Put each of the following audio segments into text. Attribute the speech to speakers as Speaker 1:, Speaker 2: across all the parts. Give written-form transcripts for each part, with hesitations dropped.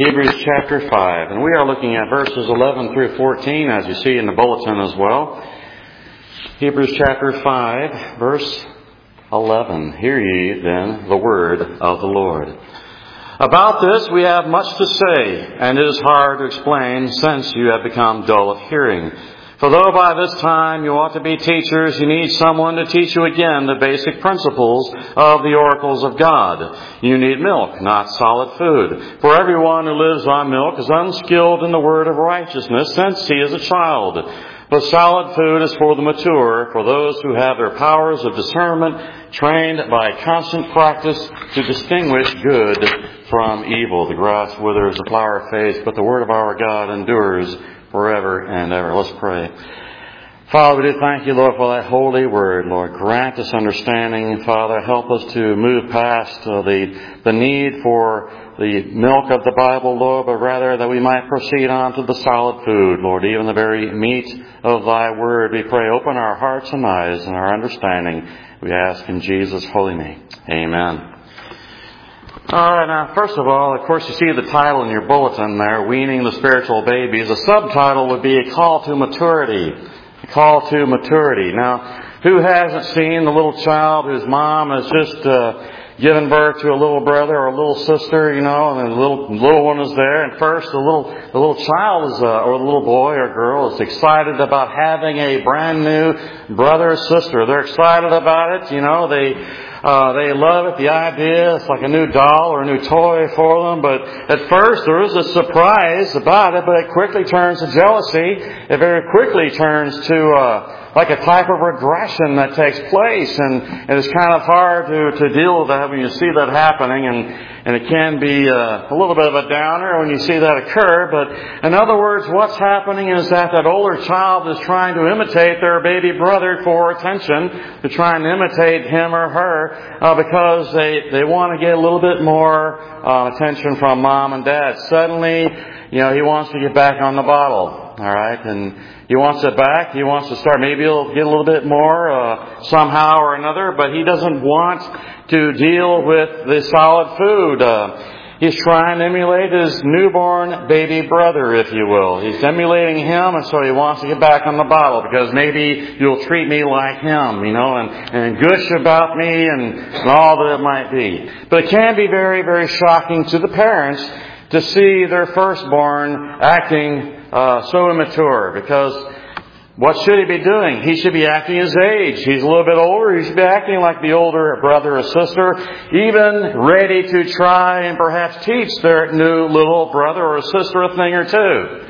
Speaker 1: Hebrews chapter 5. And we are looking at verses 11 through 14, as you see in the bulletin as well. Hebrews chapter 5, verse 11. Hear ye then the word of the Lord. About this we have much to say, and it is hard to explain, since you have become dull of hearing. For though by this time you ought to be teachers, you need someone to teach you again the basic principles of the oracles of God. You need milk, not solid food. For everyone who lives on milk is unskilled in the word of righteousness, since he is a child. But solid food is for the mature, for those who have their powers of discernment trained by constant practice to distinguish good from evil. The grass withers, the flower fades, but the word of our God endures forever and ever. Let's pray. Father, we do thank you, Lord, for that holy word. Lord, grant us understanding. Father, help us to move past the need for the milk of the Bible, Lord, but rather that we might proceed on to the solid food, Lord, even the very meat of thy word. We pray, open our hearts and eyes and our understanding. We ask in Jesus' holy name. Amen. All right, now, first of all, of course, you see the title in your bulletin there, Weaning the Spiritual Babies. The subtitle would be A Call to Maturity. A Call to Maturity. Now, who hasn't seen the little child whose mom has just given birth to a little brother or a little sister, you know, and the little one is there. And first, the little child is, or the little boy or girl is excited about having a brand new brother or sister. They're excited about it, you know. They love it, the idea. It's like a new doll or a new toy for them. But at first there is a surprise about it, but it quickly turns to jealousy. It very quickly turns to like a type of regression that takes place. And it's kind of hard to deal with that when you see that happening. And it can be a little bit of a downer when you see that occur. But in other words, what's happening is that older child is trying to imitate their baby brother for attention. They're trying to imitate him or her because they want to get a little bit more attention from mom and dad. Suddenly, you know, he wants to get back on the bottle. All right, and he wants it back. He wants to start. Maybe he'll get a little bit more somehow or another, but he doesn't want to deal with the solid food. He's trying to emulate his newborn baby brother, if you will. He's emulating him, and so he wants to get back on the bottle because maybe you'll treat me like him, you know, and gush about me and all that it might be. But it can be very, very shocking to the parents to see their firstborn acting so immature, because what should he be doing? He should be acting his age. He's a little bit older. He should be acting like the older brother or sister, even ready to try and perhaps teach their new little brother or sister a thing or two.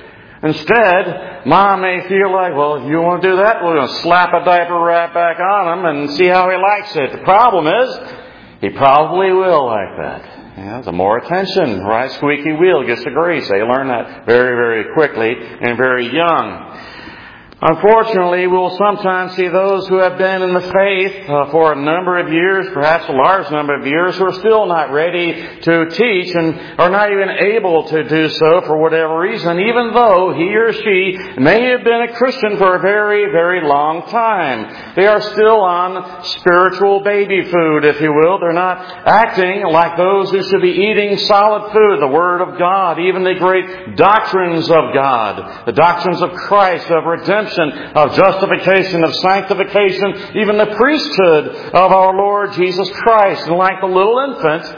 Speaker 1: Instead, mom may feel like, well, if you want to do that, we're going to slap a diaper right back on him and see how he likes it. The problem is, he probably will like that. Yeah, the more attention, right? Squeaky wheel gets the grease. They learn that very, very quickly and very young. Unfortunately, we'll sometimes see those who have been in the faith for a number of years, perhaps a large number of years, who are still not ready to teach and are not even able to do so for whatever reason, even though he or she may have been a Christian for a very, very long time. They are still on spiritual baby food, if you will. They're not acting like those who should be eating solid food, the Word of God, even the great doctrines of God, the doctrines of Christ, of redemption, of justification, of sanctification, even the priesthood of our Lord Jesus Christ. And like the little infant,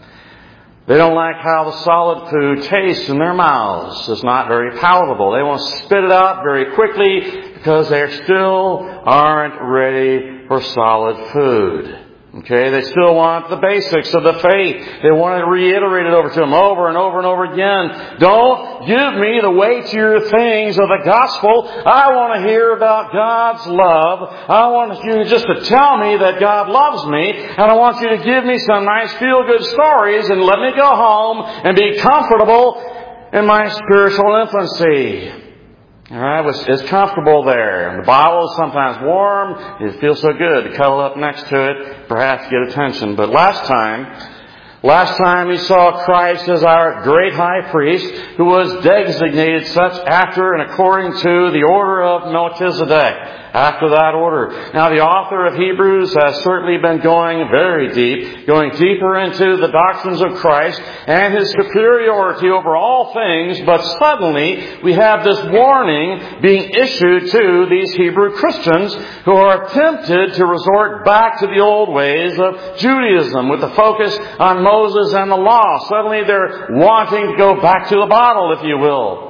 Speaker 1: they don't like how the solid food tastes in their mouths. It's not very palatable. They want to spit it out very quickly because they still aren't ready for solid food. Okay, they still want the basics of the faith. They want to reiterate it over to them over and over and over again. Don't give me the weightier things of the gospel. I want to hear about God's love. I want you just to tell me that God loves me. And I want you to give me some nice feel-good stories and let me go home and be comfortable in my spiritual infancy. All right, it's comfortable there. And the bottle is sometimes warm. It feels so good to cuddle up next to it, perhaps get attention. But last Last time he saw Christ as our great high priest, who was designated such after and according to the order of Melchizedek. After that order. Now the author of Hebrews has certainly been going very deep, going deeper into the doctrines of Christ and His superiority over all things, but suddenly we have this warning being issued to these Hebrew Christians who are tempted to resort back to the old ways of Judaism with the focus on Moses and the law. Suddenly they're wanting to go back to the bottle, if you will.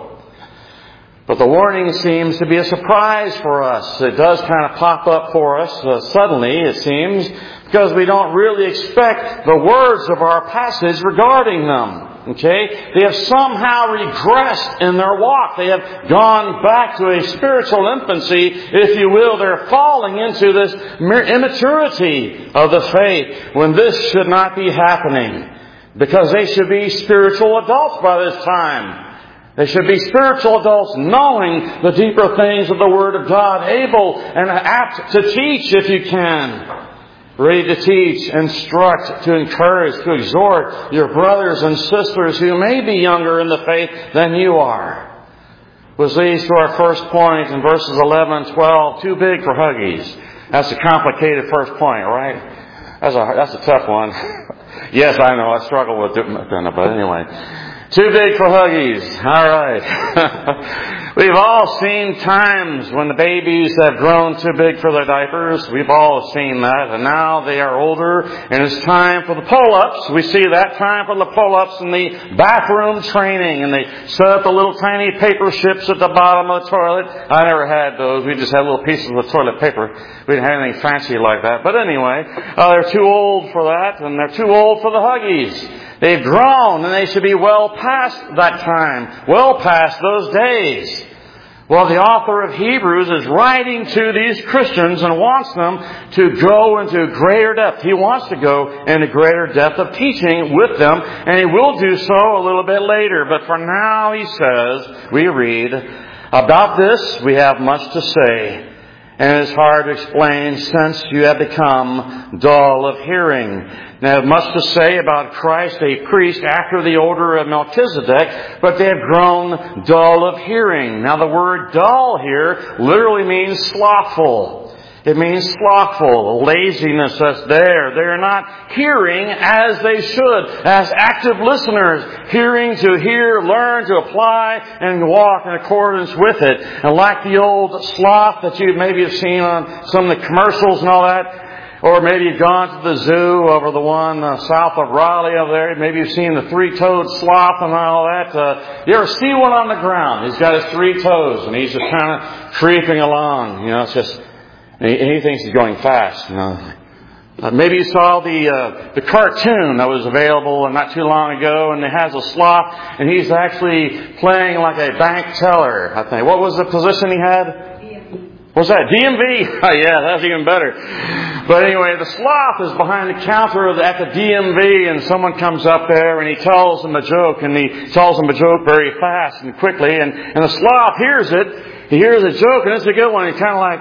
Speaker 1: But the warning seems to be a surprise for us. It does kind of pop up for us suddenly, it seems, because we don't really expect the words of our passage regarding them. Okay? They have somehow regressed in their walk. They have gone back to a spiritual infancy, if you will. They're falling into this immaturity of the faith when this should not be happening, because they should be spiritual adults by this time. They should be spiritual adults knowing the deeper things of the Word of God, able and apt to teach if you can. Ready to teach, instruct, to encourage, to exhort your brothers and sisters who may be younger in the faith than you are. Which leads to our first point in verses 11 and 12. Too big for Huggies. That's a complicated first point, right? That's a tough one. Yes, I know. I struggle with it, but anyway. Too big for Huggies. All right. We've all seen times when the babies have grown too big for their diapers. We've all seen that. And now they are older and it's time for the pull-ups. We see that time for the pull-ups and the bathroom training. And they set up the little tiny paper ships at the bottom of the toilet. I never had those. We just had little pieces of toilet paper. We didn't have anything fancy like that. But anyway, they're too old for that and they're too old for the Huggies. They've grown and they should be well past that time, well past those days. Well, the author of Hebrews is writing to these Christians and wants them to go into greater depth. He wants to go into greater depth of teaching with them, and he will do so a little bit later. But for now, he says, we read, about this we have much to say, and it is hard to explain since you have become dull of hearing. Now, much to say about Christ, a priest after the order of Melchizedek, but they have grown dull of hearing. Now, the word dull here literally means slothful. It means slothful, laziness that's there. They're not hearing as they should, as active listeners, hearing to hear, learn, to apply, and walk in accordance with it. And like the old sloth that you maybe have seen on some of the commercials and all that, or maybe you've gone to the zoo over the one south of Raleigh over there. Maybe you've seen the three-toed sloth and all that. You ever see one on the ground? He's got his 3 toes and he's just kind of creeping along. You know, it's just, and he thinks he's going fast. You know, maybe you saw the cartoon that was available not too long ago, and it has a sloth, and he's actually playing like a bank teller. I think. What was the position he had? What's that? DMV? Oh, yeah, that's even better. But anyway, the sloth is behind the counter at the DMV, and someone comes up there and he tells him a joke, and he tells him a joke very fast and quickly, and the sloth hears it. He hears a joke, and it's a good one. He's kind of like,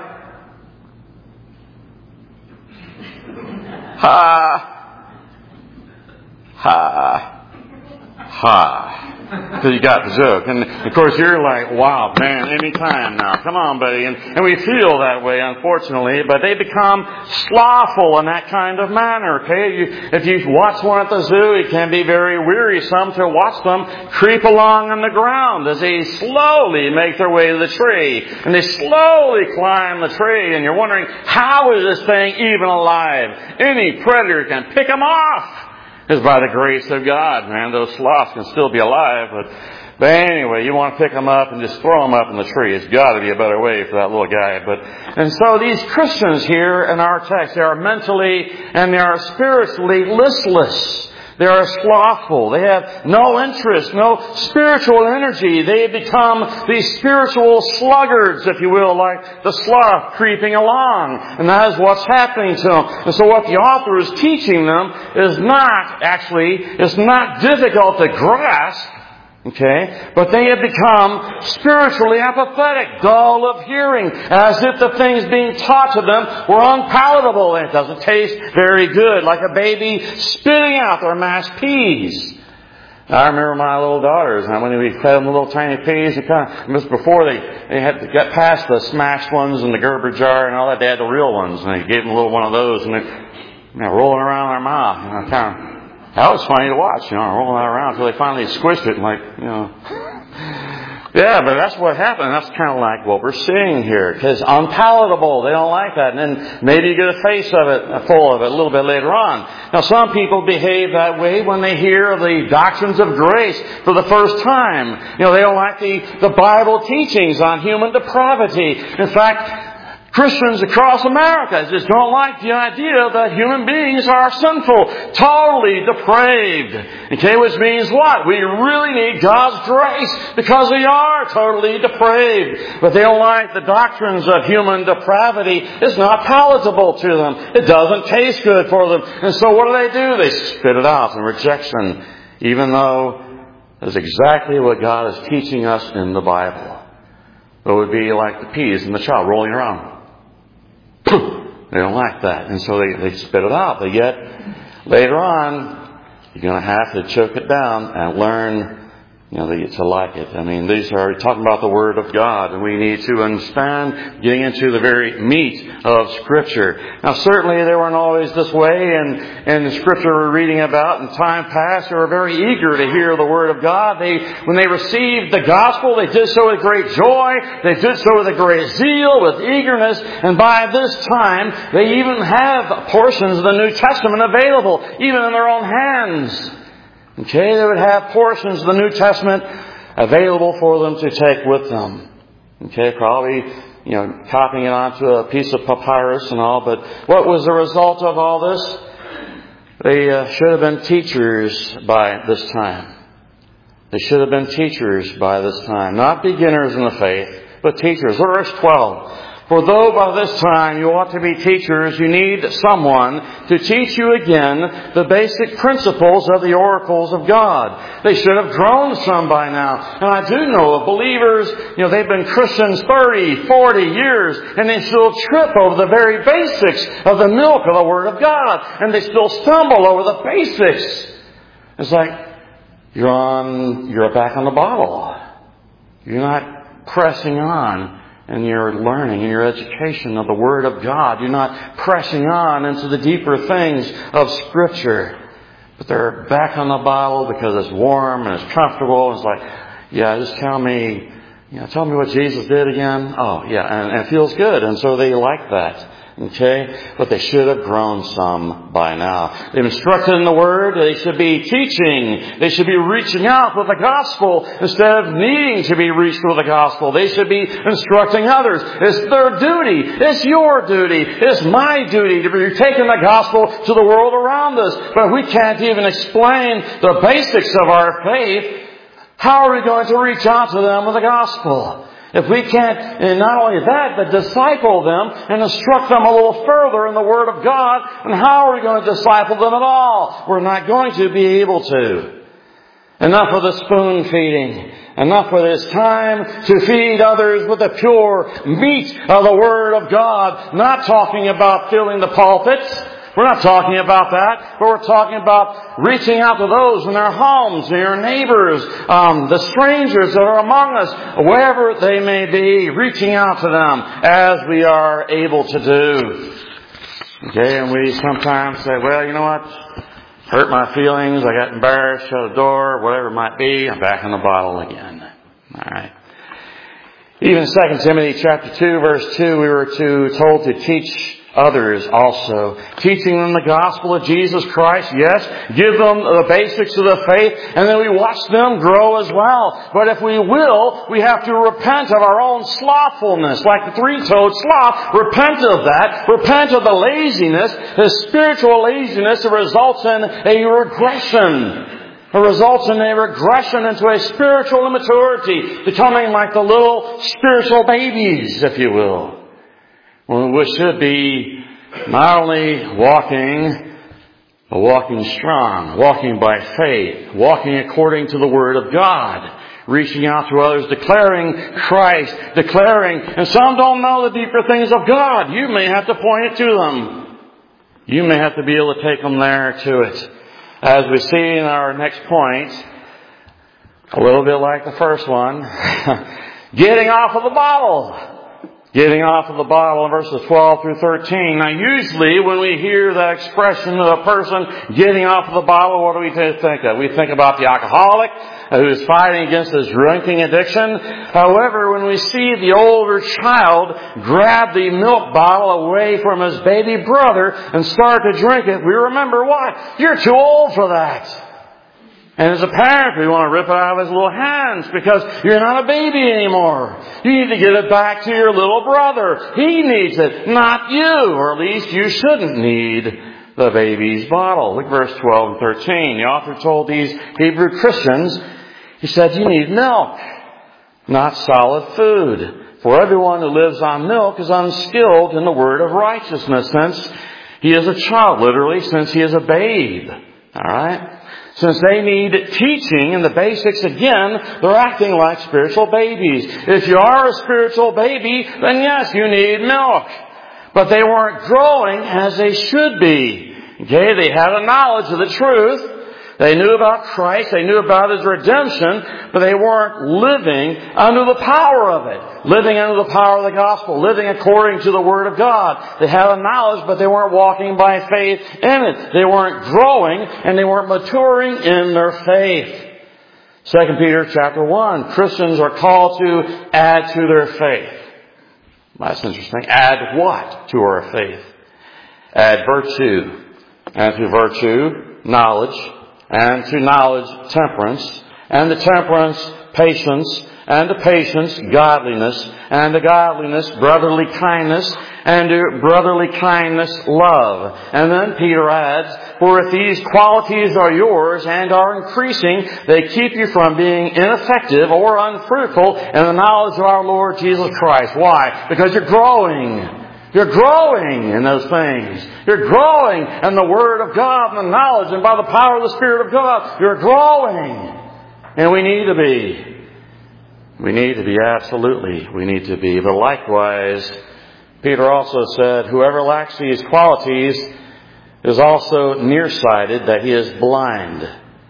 Speaker 1: ha, ha, ha. Because you got the joke. And of course you're like, wow, man, any time now. Come on, buddy. And we feel that way, unfortunately. But they become slothful in that kind of manner, okay? If you watch one at the zoo, it can be very wearisome to watch them creep along on the ground as they slowly make their way to the tree. And they slowly climb the tree. And you're wondering, how is this thing even alive? Any predator can pick them off. It's by the grace of God, man. Those sloths can still be alive. But anyway, you want to pick them up and just throw them up in the tree. It's got to be a better way for that little guy. And so these Christians here in our text, they are mentally and they are spiritually listless. They are slothful. They have no interest, no spiritual energy. They have become these spiritual sluggards, if you will, like the sloth creeping along. And that is what's happening to them. And so what the author is teaching them is not difficult to grasp. Okay? But they have become spiritually apathetic, dull of hearing, as if the things being taught to them were unpalatable. And it doesn't taste very good, like a baby spitting out their mashed peas. I remember my little daughters, and when we fed them the little tiny peas, it was before they had to get past the smashed ones in the Gerber jar and all that, they had the real ones, and they gave them a little one of those, and they're rolling around in their mouth. That was funny to watch, rolling that around until they finally squished it, Yeah, but that's what happened. That's kind of like what we're seeing here. Because unpalatable, they don't like that. And then maybe you get a face of it, full of it a little bit later on. Now some people behave that way when they hear of the doctrines of grace for the first time. They don't like the Bible teachings on human depravity. In fact, Christians across America just don't like the idea that human beings are sinful, totally depraved. Okay, which means what? We really need God's grace because we are totally depraved. But they don't like the doctrines of human depravity. It's not palatable to them. It doesn't taste good for them. And so what do? They spit it out in rejection, even though that's exactly what God is teaching us in the Bible. It would be like the peas in the child rolling around. They don't like that. And so they spit it out. But yet, later on, you're going to have to choke it down and learn to like it. These are talking about the Word of God, and we need to understand getting into the very meat of Scripture. Now, certainly they weren't always this way, and the Scripture we're reading about in time past, they were very eager to hear the Word of God. When they received the Gospel, they did so with great joy. They did so with a great zeal, with eagerness, and by this time, they even have portions of the New Testament available, even in their own hands. Okay, they would have portions of the New Testament available for them to take with them. Okay, probably, copying it onto a piece of papyrus and all. But what was the result of all this? They should have been teachers by this time. They should have been teachers by this time. Not beginners in the faith, but teachers. Verse 12. For though by this time you ought to be teachers, you need someone to teach you again the basic principles of the oracles of God. They should have grown some by now. And I do know of believers, they've been Christians 30, 40 years, and they still trip over the very basics of the milk of the Word of God. And they still stumble over the basics. It's like, you're back on the bottle. You're not pressing on in your learning, in your education of the Word of God. You're not pressing on into the deeper things of Scripture. But they're back on the bottle because it's warm and it's comfortable. It's like, just tell me what Jesus did again. Oh, yeah, and it feels good. And so they like that. Okay? But they should have grown some by now. They've instructed in the Word. They should be teaching. They should be reaching out with the gospel instead of needing to be reached with the gospel. They should be instructing others. It's their duty. It's your duty. It's my duty to be taking the gospel to the world around us. But we can't even explain the basics of our faith. How are we going to reach out to them with the gospel? If we can't, and not only that, but disciple them and instruct them a little further in the Word of God, and how are we going to disciple them at all? We're not going to be able to. Enough of the spoon feeding. Enough of this time to feed others with the pure meat of the Word of God. Not talking about filling the pulpits. We're not talking about that, but we're talking about reaching out to those in their homes, their neighbors, the strangers that are among us, wherever they may be, reaching out to them as we are able to do. Okay, and we sometimes say, well, you know what? Hurt my feelings, I got embarrassed, shut the door, whatever it might be, I'm back in the bottle again. All right. Even 2 Timothy chapter 2, verse 2, we were told to teach others also. Teaching them the gospel of Jesus Christ, yes. Give them the basics of the faith, and then we watch them grow as well. But if we will, we have to repent of our own slothfulness. Like the three-toed sloth, repent of that. Repent of the laziness, the spiritual laziness that results in a regression. It results in a regression into a spiritual immaturity, becoming like the little spiritual babies, if you will. Well, we should be not only walking Walking strong, walking by faith, walking according to the Word of God, reaching out to others, declaring Christ, and some don't know the deeper things of God. You may have to point it to them. You may have to be able to take them there to it. As we see in our next point, a little bit like the first one, getting off of the bottle. Getting off of the bottle in verses 12 through 13. Now usually when we hear that expression of a person getting off of the bottle, what do we think of? We think about the alcoholic who is fighting against his drinking addiction. However, when we see the older child grab the milk bottle away from his baby brother and start to drink it, we remember what? You're too old for that. And as a parent, we want to rip it out of his little hands because you're not a baby anymore. You need to give it back to your little brother. He needs it, not you. Or at least you shouldn't need the baby's bottle. Look at verse 12 and 13. The author told these Hebrew Christians, he said, you need milk, not solid food. For everyone who lives on milk is unskilled in the word of righteousness, since he is a child, literally, since he is a babe. All right? Since they need teaching in the basics again, they're acting like spiritual babies. If you are a spiritual baby, then yes, you need milk. But they weren't growing as they should be. Okay, they had a knowledge of the truth. They knew about Christ. They knew about His redemption. But they weren't living under the power of it. Living under the power of the gospel. Living according to the Word of God. They had a knowledge, but they weren't walking by faith in it. They weren't growing and they weren't maturing in their faith. 2 Peter chapter 1. Christians are called to add to their faith. That's interesting. Add what to our faith? Add virtue. And to virtue, knowledge. And to knowledge, temperance. And to temperance, patience. And to patience, godliness. And to godliness, brotherly kindness. And to brotherly kindness, love. And then Peter adds, for if these qualities are yours and are increasing, they keep you from being ineffective or unfruitful in the knowledge of our Lord Jesus Christ. Why? Because you're growing. You're growing in those things. You're growing in the Word of God and the knowledge, and by the power of the Spirit of God, you're growing. And we need to be. We need to be, absolutely. We need to be. But likewise, Peter also said, whoever lacks these qualities is also nearsighted, that he is blind,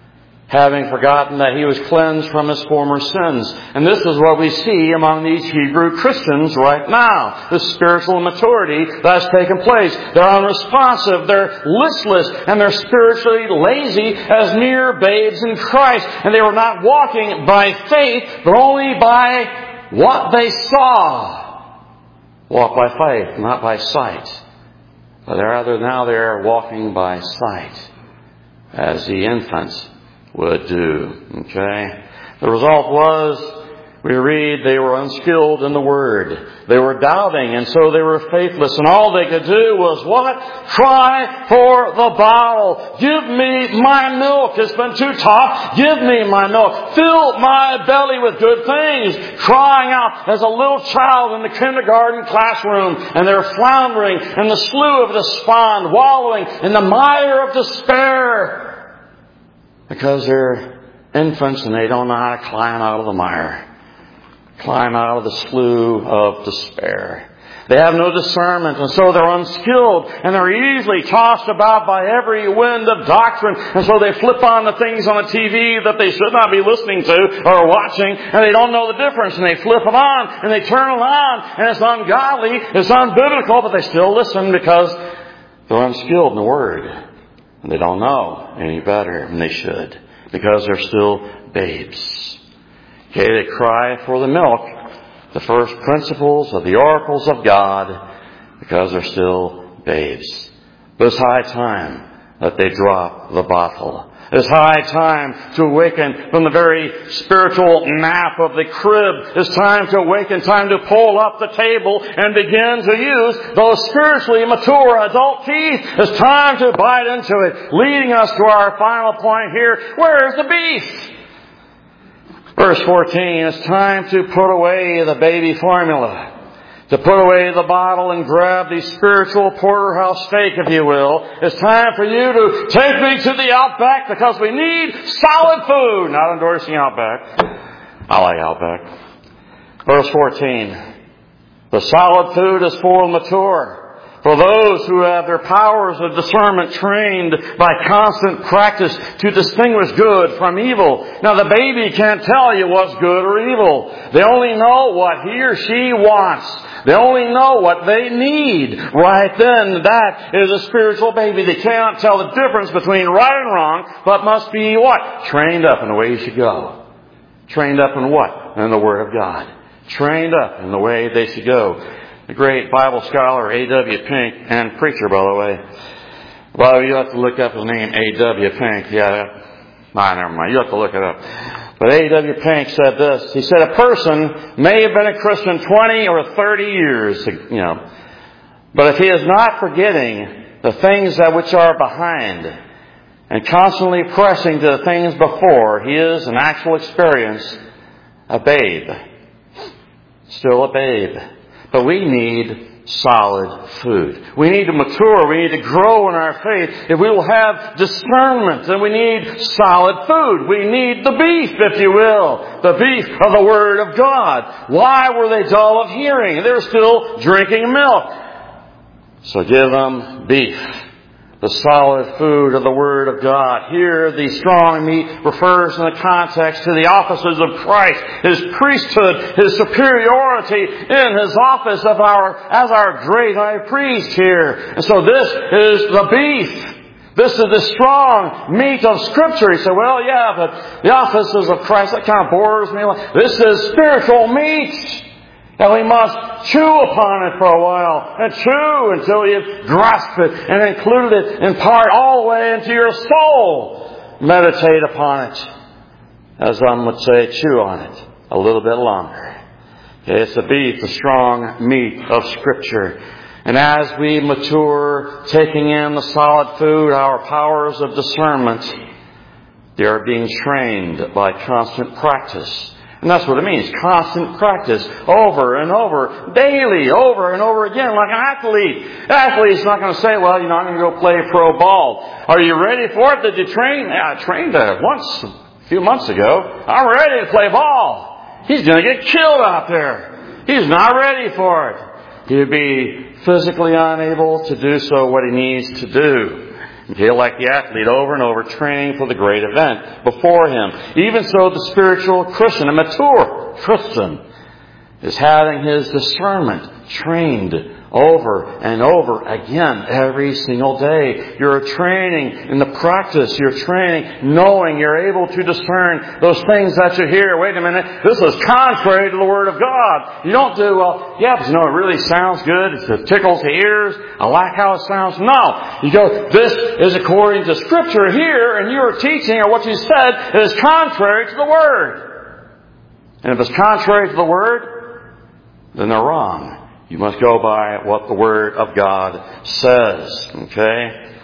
Speaker 1: having forgotten that he was cleansed from his former sins. And this is what we see among these Hebrew Christians right now. The spiritual immaturity that's taken place. They're unresponsive, they're listless, and they're spiritually lazy as mere babes in Christ. And they were not walking by faith, but only by what they saw. Walk by faith, not by sight. But rather now they're walking by sight, as the infants would do. Okay? The result was, we read, they were unskilled in the Word. They were doubting, and so they were faithless. And all they could do was what? Cry for the bottle. Give me my milk. It's been too tough. Give me my milk. Fill my belly with good things. Crying out as a little child in the kindergarten classroom. And they're floundering in the slough of despond, wallowing in the mire of despair. Because they're infants and they don't know how to climb out of the mire. Climb out of the slough of despair. They have no discernment, and so they're unskilled, and they're easily tossed about by every wind of doctrine, and so they flip on the things on the TV that they should not be listening to or watching, and they don't know the difference, and they flip it on, and they turn it on, and it's ungodly, it's unbiblical, but they still listen because they're unskilled in the Word. And they don't know any better than they should, because they're still babes. Okay, they cry for the milk, the first principles of the oracles of God, because they're still babes. But it's high time that they drop the bottle. It's high time to awaken from the very spiritual nap of the crib. It's time to awaken, time to pull up the table and begin to use those spiritually mature adult teeth. It's time to bite into it, leading us to our final point here. Where's the beef? Verse 14, it's time to put away the baby formula. to put away the bottle and grab the spiritual porterhouse steak, if you will. It's time for you to take me to the Outback because we need solid food. Not endorsing Outback. I like Outback. Verse 14. The solid food is for the mature, for those who have their powers of discernment trained by constant practice to distinguish good from evil. Now the baby can't tell you what's good or evil. They only know what he or she wants. They only know what they need. Right then, that is a spiritual baby. They cannot tell the difference between right and wrong, but must be what? Trained up in the way you should go. Trained up in what? In the Word of God. Trained up in the way they should go. The great Bible scholar A.W. Pink, and preacher, by the way. Well, you have to look up his name, A.W. Pink. Never mind. You have to look it up. But A.W. Pink said this. He said, a person may have been a Christian 20 or 30 years, but if he is not forgetting the things that which are behind and constantly pressing to the things before, he is, in actual experience, a babe. Still a babe. But we need solid food. We need to mature. We need to grow in our faith. If we will have discernment, then we need solid food. We need the beef, if you will. The beef of the Word of God. Why were they dull of hearing? They're still drinking milk. So give them beef. The solid food of the Word of God. Here, the strong meat refers in the context to the offices of Christ, His priesthood, His superiority in His office as our great high priest here. And so this is the beef. This is the strong meat of Scripture. You say, well, yeah, but the offices of Christ, that kind of bores me. This is spiritual meat. And we must chew upon it for a while. And chew until you've grasped it and included it in part all the way into your soul. Meditate upon it. As some would say, chew on it a little bit longer. Okay, it's the beef, the strong meat of Scripture. And as we mature, taking in the solid food, our powers of discernment, they are being trained by constant practice. And that's what it means. Constant practice. Over and over. Daily. Over and over again. Like an athlete. An athlete's not going to say, well, I'm going to go play pro ball. Are you ready for it? Did you train? Yeah, I trained once a few months ago. I'm ready to play ball. He's going to get killed out there. He's not ready for it. He'd be physically unable to do so what he needs to do. Okay, like the athlete over and over, training for the great event before him. Even so, the spiritual Christian, a mature Christian, is having his discernment trained over and over again every single day. You're training in the practice. You're training, knowing you're able to discern those things that you hear. Wait a minute, this is contrary to the Word of God. You don't do, well, yeah, but it really sounds good. It tickles the ears. I like how it sounds. No. You go, this is according to Scripture here, and your teaching or what you said is contrary to the Word. And if it's contrary to the Word, then they're wrong. You must go by what the Word of God says. Okay?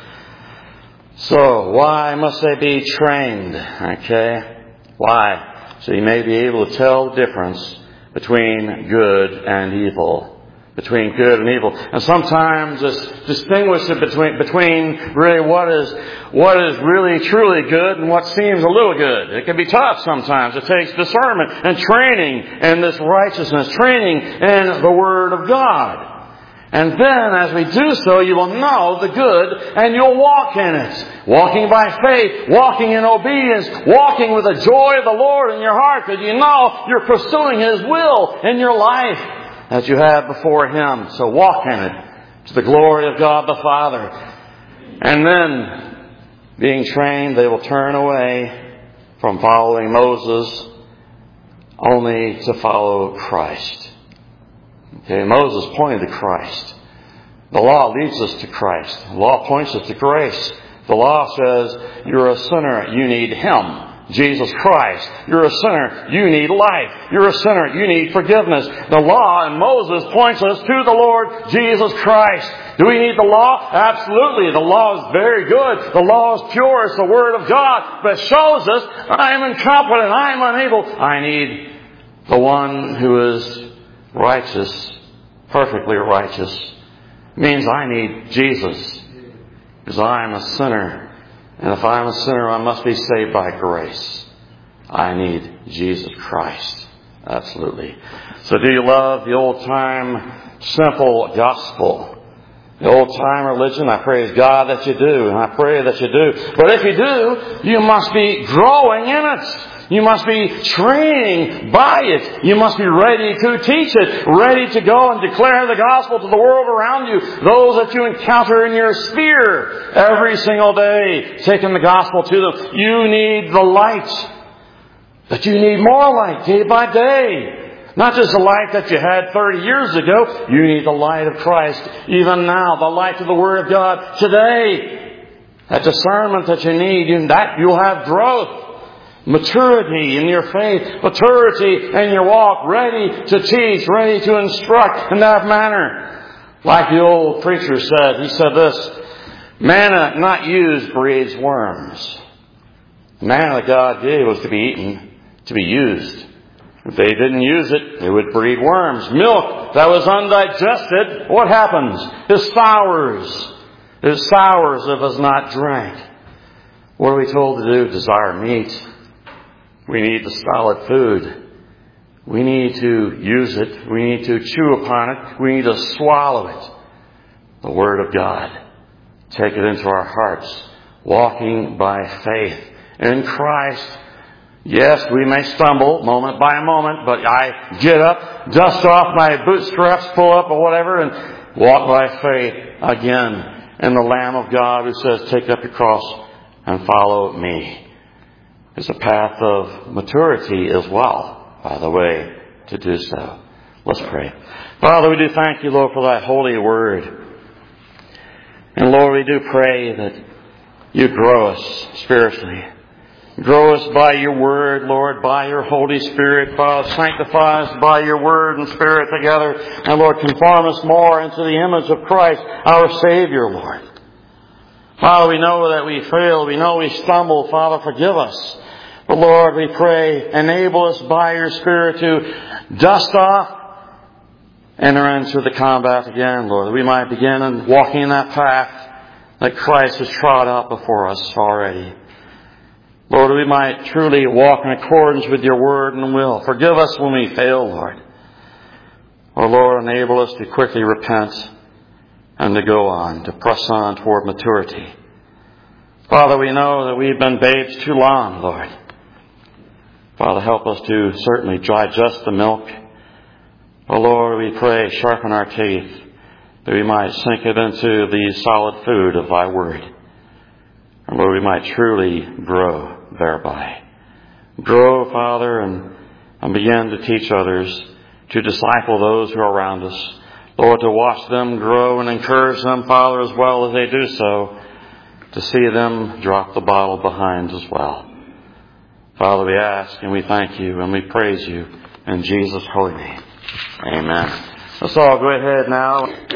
Speaker 1: So, why must they be trained? Okay? Why? So you may be able to tell the difference between good and evil. Between good and evil. And sometimes it's distinguish it between really what is really truly good and what seems a little good. It can be tough sometimes. It takes discernment and training in this righteousness, training in the Word of God. And then as we do so, you will know the good and you'll walk in it. Walking by faith, walking in obedience, walking with the joy of the Lord in your heart, because you know you're pursuing His will in your life as you have before Him. So walk in it to the glory of God the Father. And then, being trained, they will turn away from following Moses only to follow Christ. Okay, Moses pointed to Christ. The law leads us to Christ. The law points us to grace. The law says, you're a sinner, you need Him. Jesus Christ. You're a sinner. You need life. You're a sinner. You need forgiveness. The law and Moses points us to the Lord Jesus Christ. Do we need the law? Absolutely. The law is very good. The law is pure. It's the Word of God. But it shows us I am incompetent. I am unable. I need the one who is righteous perfectly righteous. It means I need Jesus. Because I am a sinner. And if I am a sinner, I must be saved by grace. I need Jesus Christ. Absolutely. So do you love the old-time, simple gospel? The old-time religion? I praise God that you do, and I pray that you do. But if you do, you must be growing in it. You must be training by it. You must be ready to teach it, ready to go and declare the gospel to the world around you, those that you encounter in your sphere every single day, taking the gospel to them. You need the light, but you need more light day by day. Not just the light that you had 30 years ago. You need the light of Christ even now, the light of the Word of God today. That discernment that you need, you'll have growth. Maturity in your faith, maturity in your walk, ready to teach, ready to instruct in that manner. Like the old preacher said, he said this, manna not used breeds worms. The manna that God gave was to be eaten, to be used. If they didn't use it, it would breed worms. Milk that was undigested, what happens? It sours. It sours if it's not drank. What are we told to do? Desire meat. We need the solid food. We need to use it. We need to chew upon it. We need to swallow it. The Word of God. Take it into our hearts. Walking by faith in Christ. Yes, we may stumble moment by moment, but I get up, dust off my bootstraps, pull up or whatever, and walk by faith again in the Lamb of God who says, take up your cross and follow me. It's a path of maturity as well, by the way, to do so. Let's pray. Father, we do thank you, Lord, for thy holy word. And Lord, we do pray that you grow us spiritually. Grow us by your word, Lord, by your Holy Spirit. Father, sanctify us by your word and Spirit together. And Lord, conform us more into the image of Christ, our Savior, Lord. Father, we know that we fail. We know we stumble. Father, forgive us. But Lord, we pray, enable us by your Spirit to dust off, enter into the combat again, Lord, that we might begin in walking in that path that Christ has trod out before us already. Lord, we might truly walk in accordance with your word and will. Forgive us when we fail, Lord. Oh, Lord, enable us to quickly repent and to go on, to press on toward maturity. Father, we know that we've been babes too long, Lord. Father, help us to certainly digest the milk. Oh, Lord, we pray, sharpen our teeth, that we might sink it into the solid food of thy word. And Lord, we might truly grow thereby. Grow, Father, and begin to teach others, to disciple those who are around us. Lord, to watch them grow and encourage them, Father, as well as they do so, to see them drop the bottle behind as well. Father, we ask and we thank you and we praise you in Jesus' holy name. Amen. Let's all go ahead now.